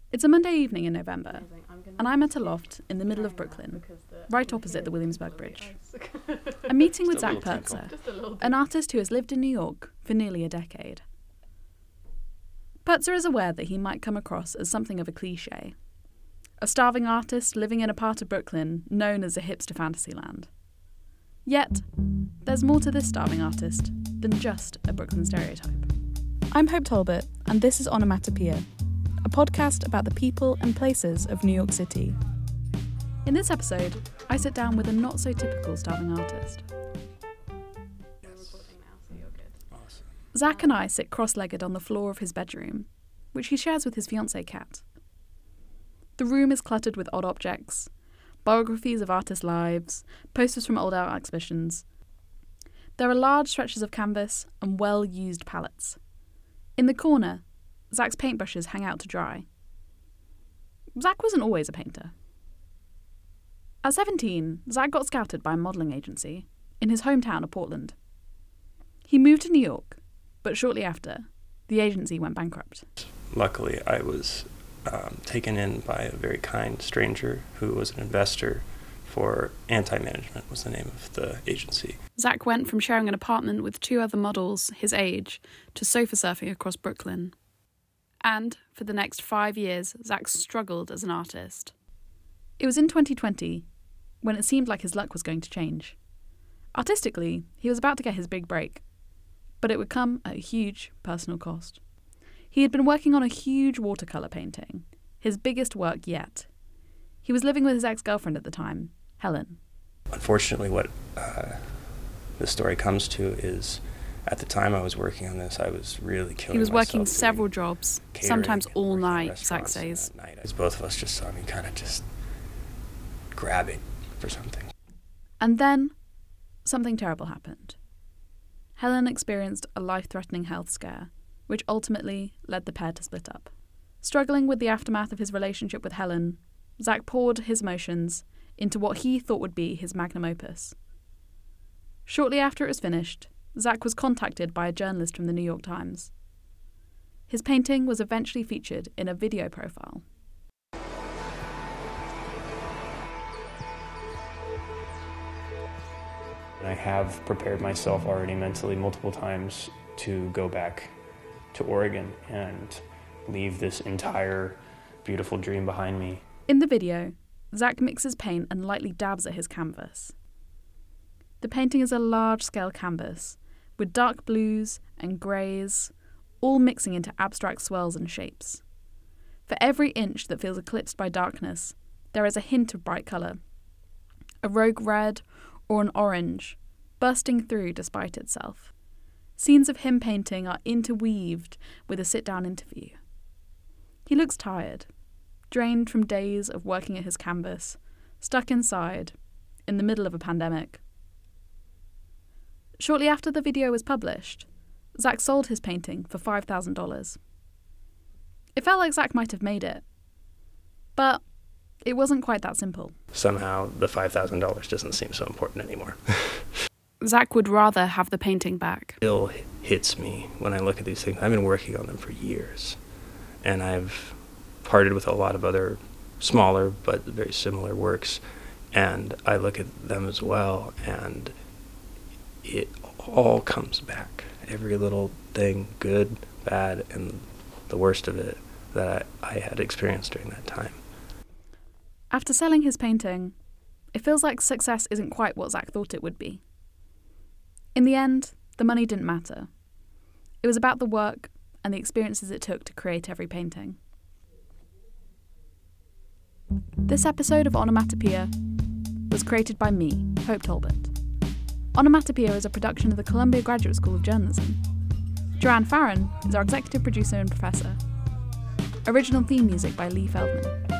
It's a Monday evening in November, and I'm at a loft in the middle of Brooklyn, right opposite the Williamsburg Bridge. I'm meeting with Zach Pertzer, an artist who has lived in New York for nearly a decade. Pertzer is aware that he might come across as something of a cliché, a starving artist living in a part of Brooklyn known as a hipster fantasyland. Yet, there's more to this starving artist than just a Brooklyn stereotype. I'm Hope Talbot, and this is Onomatopoeia, a podcast about the people and places of New York City. In this episode, I sit down with a not-so-typical starving artist. Awesome. Zach and I sit cross-legged on the floor of his bedroom, which he shares with his fiancée Kat. The room is cluttered with odd objects, biographies of artists' lives, posters from old art exhibitions. There are large stretches of canvas and well-used palettes. In the corner, Zach's paintbrushes hang out to dry. Zach wasn't always a painter. At 17, Zach got scouted by a modelling agency in his hometown of Portland. He moved to New York, but shortly after, the agency went bankrupt. Luckily, I was taken in by a very kind stranger who was an investor for Anti-Management was the name of the agency. Zach went from sharing an apartment with two other models his age to sofa surfing across Brooklyn. And for the next 5 years, Zach struggled as an artist. It was in 2020 when it seemed like his luck was going to change. Artistically, he was about to get his big break, but it would come at a huge personal cost. He had been working on a huge watercolour painting, his biggest work yet. He was living with his ex-girlfriend at the time, Helen. Unfortunately, what the story comes to is at the time I was working on this, I was really killing myself. He was working several jobs, sometimes all night, Zach says. As both of us just saw me kind of just grabbing for something. And then, something terrible happened. Helen experienced a life-threatening health scare, which ultimately led the pair to split up. Struggling with the aftermath of his relationship with Helen, Zach poured his emotions into what he thought would be his magnum opus. Shortly after it was finished, Zach was contacted by a journalist from the New York Times. His painting was eventually featured in a video profile. I have prepared myself already mentally multiple times to go back to Oregon and leave this entire beautiful dream behind me. In the video, Zach mixes paint and lightly dabs at his canvas. The painting is a large-scale canvas with dark blues and greys, all mixing into abstract swirls and shapes. For every inch that feels eclipsed by darkness, there is a hint of bright colour, a rogue red or an orange, bursting through despite itself. Scenes of him painting are interweaved with a sit-down interview. He looks tired, drained from days of working at his canvas, stuck inside, in the middle of a pandemic. Shortly after the video was published, Zach sold his painting for $5,000. It felt like Zach might have made it, but it wasn't quite that simple. Somehow, the $5,000 doesn't seem so important anymore. Zach would rather have the painting back. It still hits me when I look at these things. I've been working on them for years, and I've parted with a lot of other smaller but very similar works, and I look at them as well, and it all comes back. Every little thing, good, bad, and the worst of it that I had experienced during that time. After selling his painting, it feels like success isn't quite what Zach thought it would be. In the end, the money didn't matter. It was about the work and the experiences it took to create every painting. This episode of Onomatopoeia was created by me, Hope Talbot. Onomatopoeia is a production of the Columbia Graduate School of Journalism. Joanne Farron is our executive producer and professor. Original theme music by Lee Feldman.